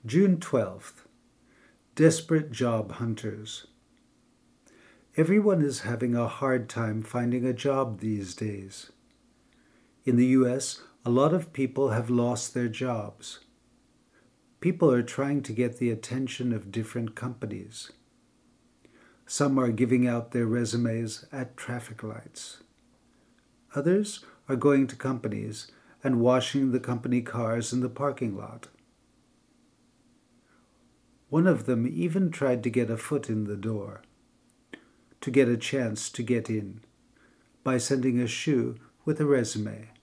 June 12th. Desperate Job Hunters. Everyone is having a hard time finding a job these days. In the US, a lot of people have lost their jobs. People are trying to get the attention of different companies. Some are giving out their resumes at traffic lights. Others are going to companies and washing the company cars in the parking lot. One of them even tried to get a foot in the door, to get a chance to get in, by sending a shoe with a resume.